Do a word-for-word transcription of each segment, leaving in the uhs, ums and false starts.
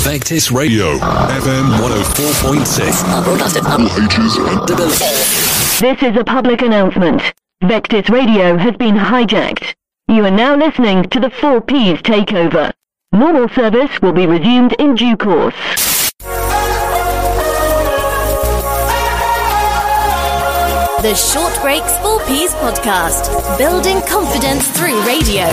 Vectis Radio, F M one oh four point six. Broadcasted on H's and This is a public announcement. Vectis Radio has been hijacked. You are now listening to the four P's takeover. Normal service will be resumed in due course. The Short Breaks four P's podcast, building confidence through radio.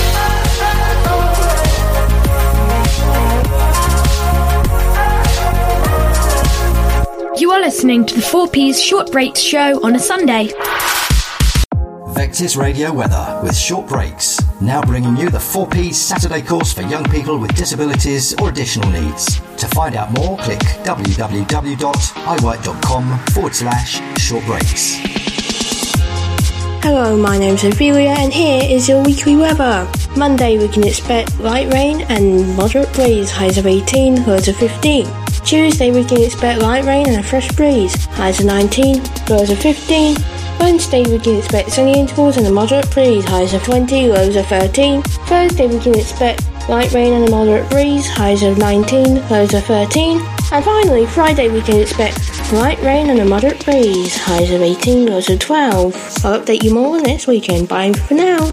You are listening to the four P's Short Breaks show on a Sunday. Vectis Radio Weather with Short Breaks. Now bringing you the four P's Saturday course for young people with disabilities or additional needs. To find out more, click www.iwork.com forward slash short breaks. Hello, my name's Ophelia and here is your weekly weather. Monday we can expect light rain and moderate breeze, highs of eighteen, lows of fifteen. Tuesday we can expect light rain and a fresh breeze, highs of nineteen, lows of fifteen. Wednesday we can expect sunny intervals and a moderate breeze, highs of twenty, lows of thirteen. Thursday we can expect light rain and a moderate breeze, highs of nineteen, lows of thirteen. And finally, Friday we can expect light rain and a moderate breeze, highs of eighteen, lows of twelve. I'll update you more next weekend. Bye for now.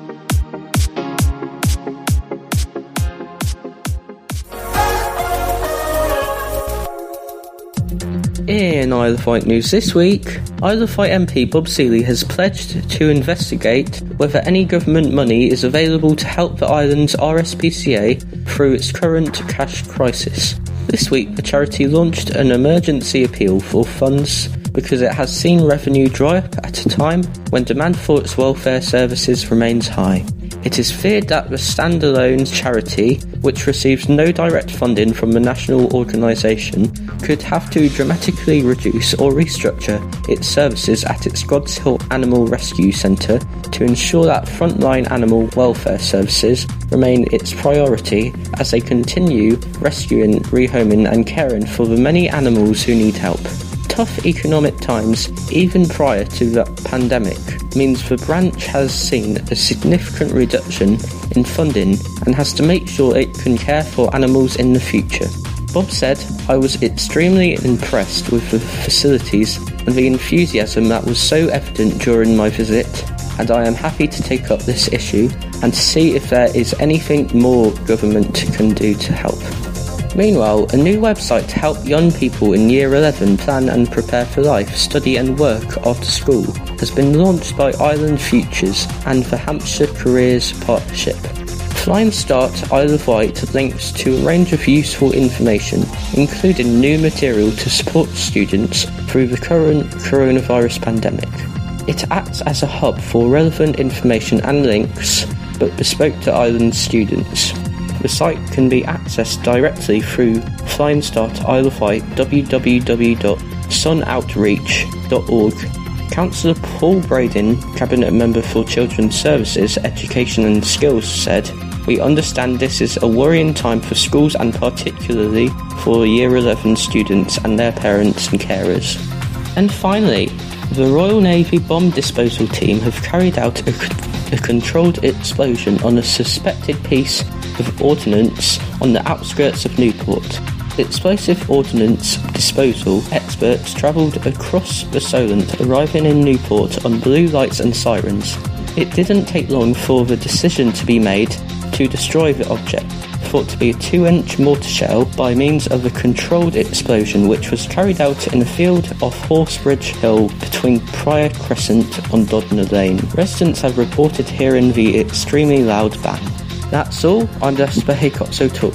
In Isle of Wight news this week, Isle of Wight M P Bob Seeley has pledged to investigate whether any government money is available to help the island's R S P C A through its current cash crisis. This week, the charity launched an emergency appeal for funds because it has seen revenue dry up at a time when demand for its welfare services remains high. It is feared that the standalone charity, which receives no direct funding from the national organisation, could have to dramatically reduce or restructure its services at its God's Hill Animal Rescue Centre to ensure that frontline animal welfare services remain its priority as they continue rescuing, rehoming and caring for the many animals who need help. Tough economic times, even prior to the pandemic, means the branch has seen a significant reduction in funding and has to make sure it can care for animals in the future. Bob said, "I was extremely impressed with the facilities and the enthusiasm that was so evident during my visit, and I am happy to take up this issue and to see if there is anything more government can do to help." Meanwhile, a new website to help young people in Year eleven plan and prepare for life, study and work after school has been launched by Island Futures and the Hampshire Careers Partnership. Flying Start Isle of Wight links to a range of useful information, including new material to support students through the current coronavirus pandemic. It acts as a hub for relevant information and links, but bespoke to island students. The site can be accessed directly through Flying Start Isle of Wight, w w w dot sun outreach dot org. Councillor Paul Braden, Cabinet Member for Children's Services, Education and Skills, said, "We understand this is a worrying time for schools and particularly for Year eleven students and their parents and carers." And finally, the Royal Navy Bomb Disposal Team have carried out a, a controlled explosion on a suspected piece of ordnance on the outskirts of Newport. The explosive ordnance disposal experts travelled across the Solent, arriving in Newport on blue lights and sirens. It didn't take long for the decision to be made to destroy the object, thought to be a two-inch mortar shell, by means of a controlled explosion which was carried out in a field off Horsebridge Hill between Prior Crescent on Dodner Lane. Residents have reported hearing the extremely loud bang. That's all. I'm Jasper Haycox O'Toole.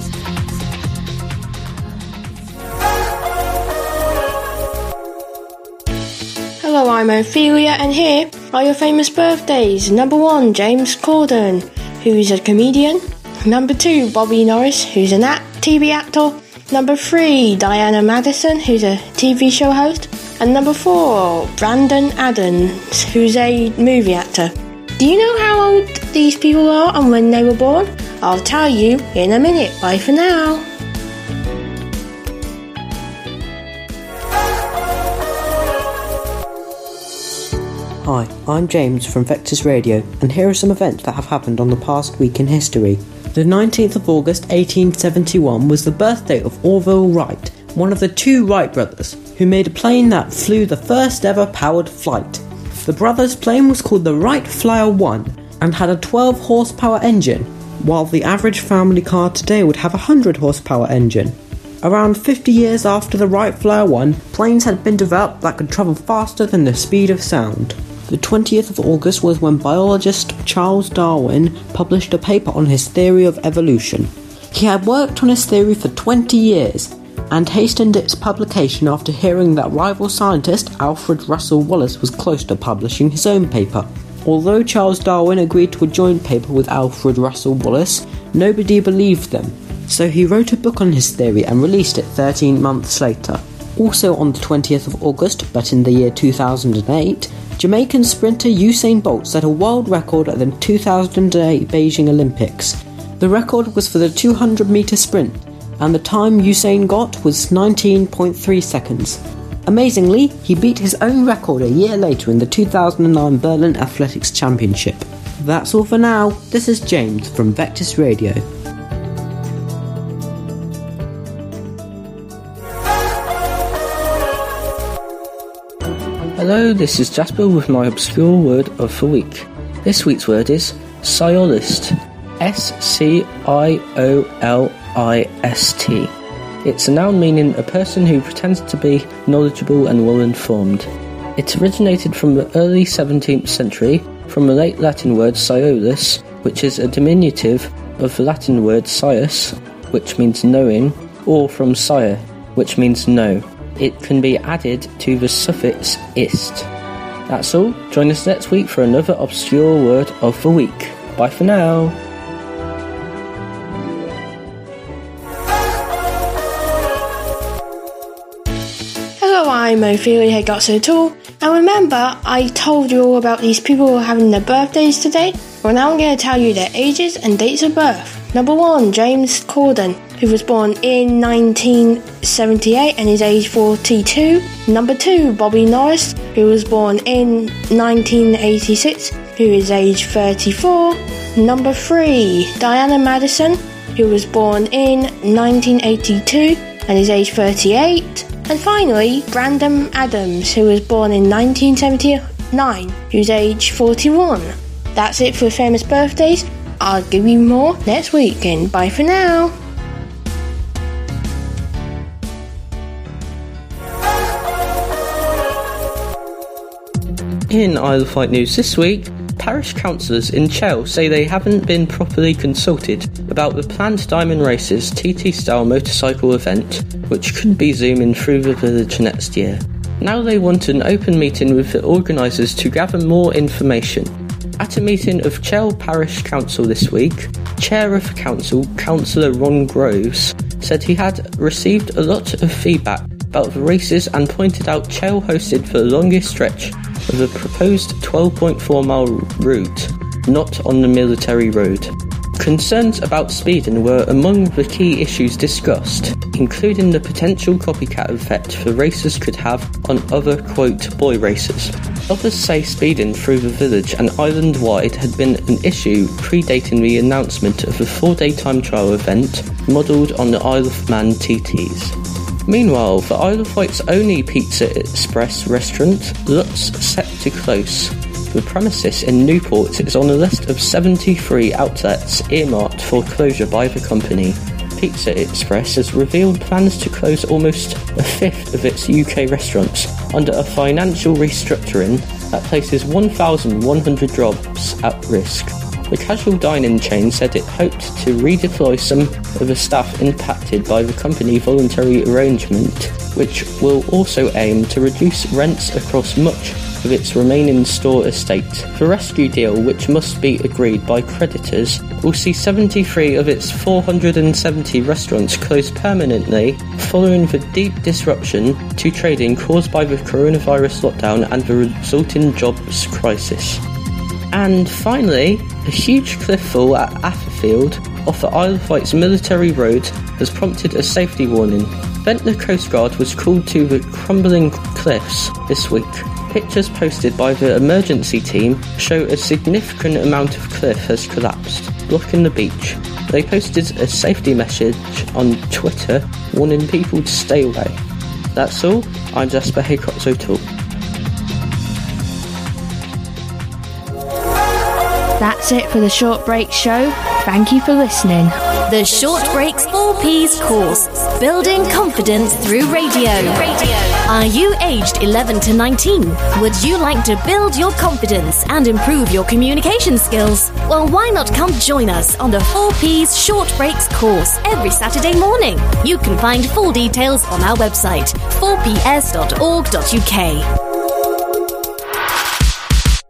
Hello, I'm Ophelia and here are your famous birthdays. Number one, James Corden, who's a comedian. Number two, Bobby Norris, who's an act, T V actor. Number three, Diana Madison, who's a T V show host. And number four, Brandon Adams, who's a movie actor. Do you know how old these people are and when they were born? I'll tell you in a minute. Bye for now. Hi, I'm James from Vectis Radio, and here are some events that have happened on the past week in history. The nineteenth of August eighteen seventy-one was the birthday of Orville Wright, one of the two Wright brothers, who made a plane that flew the first ever powered flight. The brothers' plane was called the Wright Flyer one and had a twelve horsepower engine, while the average family car today would have a one hundred horsepower engine. Around fifty years after the Wright Flyer one, planes had been developed that could travel faster than the speed of sound. The twentieth of August was when biologist Charles Darwin published a paper on his theory of evolution. He had worked on his theory for twenty years, and hastened its publication after hearing that rival scientist Alfred Russel Wallace was close to publishing his own paper. Although Charles Darwin agreed to a joint paper with Alfred Russel Wallace, nobody believed them, so he wrote a book on his theory and released it thirteen months later. Also on the twentieth of August, but in the year two thousand eight, Jamaican sprinter Usain Bolt set a world record at the two thousand eight Beijing Olympics. The record was for the two hundred metre sprint, and the time Usain got was nineteen point three seconds. Amazingly, he beat his own record a year later in the two thousand nine Berlin Athletics Championship. That's all for now. This is James from Vectis Radio. Hello, this is Jasper with my obscure word of the week. This week's word is sciolist. S C I O L I S T. It's a noun meaning a person who pretends to be knowledgeable and well-informed. It originated from the early seventeenth century from the late Latin word sciolus, which is a diminutive of the Latin word scius, which means knowing, or from sire, which means know. It can be added to the suffix ist. That's all. Join us next week for another obscure word of the week. Bye for now. Hello, I'm Ophelia Gotso-Tool, and remember I told you all about these people who are having their birthdays today? Well, now I'm going to tell you their ages and dates of birth. Number one, James Corden, who was born in nineteen seventy-eight and is age forty-two. Number two, Bobby Norris, who was born in nineteen eighty-six, who is age thirty-four. Number three, Diana Madison, who was born in nineteen eighty-two and is age thirty-eight. And finally, Brandon Adams, who was born in nineteen seventy-nine, who's age forty-one. That's it for famous birthdays. I'll give you more next week, and bye for now. In Isle of Wight news this week, parish councillors in Chell say they haven't been properly consulted about the planned Diamond Races T T-style motorcycle event, which could be zooming through the village next year. Now they want an open meeting with the organisers to gather more information. At a meeting of Chell Parish Council this week, Chair of the Council, Councillor Ron Groves, said he had received a lot of feedback about the races and pointed out Chell hosted the longest stretch of the proposed twelve point four mile route, not on the military road. Concerns about speeding were among the key issues discussed, including the potential copycat effect the racers could have on other, quote, boy racers. Others say speeding through the village and island-wide had been an issue predating the announcement of the four-day time trial event modelled on the Isle of Man T Ts. Meanwhile, the Isle of Wight's only Pizza Express restaurant, Lutz, set to close. The premises in Newport is on a list of seventy-three outlets earmarked for closure by the company. Pizza Express has revealed plans to close almost a fifth of its U K restaurants under a financial restructuring that places one thousand one hundred jobs at risk. The casual dining chain said it hoped to redeploy some of the staff impacted by the company voluntary arrangement, which will also aim to reduce rents across much of its remaining store estate. The rescue deal, which must be agreed by creditors, will see seventy-three of its four hundred seventy restaurants close permanently following the deep disruption to trading caused by the coronavirus lockdown and the resulting jobs crisis. And finally, a huge cliff fall at Atherfield off the Isle of Wight's military road has prompted a safety warning. Ventnor Coast Guard was called to the crumbling cliffs this week. Pictures posted by the emergency team show a significant amount of cliff has collapsed, blocking the beach. They posted a safety message on Twitter warning people to stay away. That's all. I'm Jasper Haycox O'Toole. That's it for the Short Break Show. Thank you for listening. The Short Breaks four P's course, Building Confidence Through Radio. Radio. Are you aged eleven to nineteen? Would you like to build your confidence and improve your communication skills? Well, why not come join us on the four P's Short Breaks course every Saturday morning? You can find full details on our website, four p s dot org dot u k.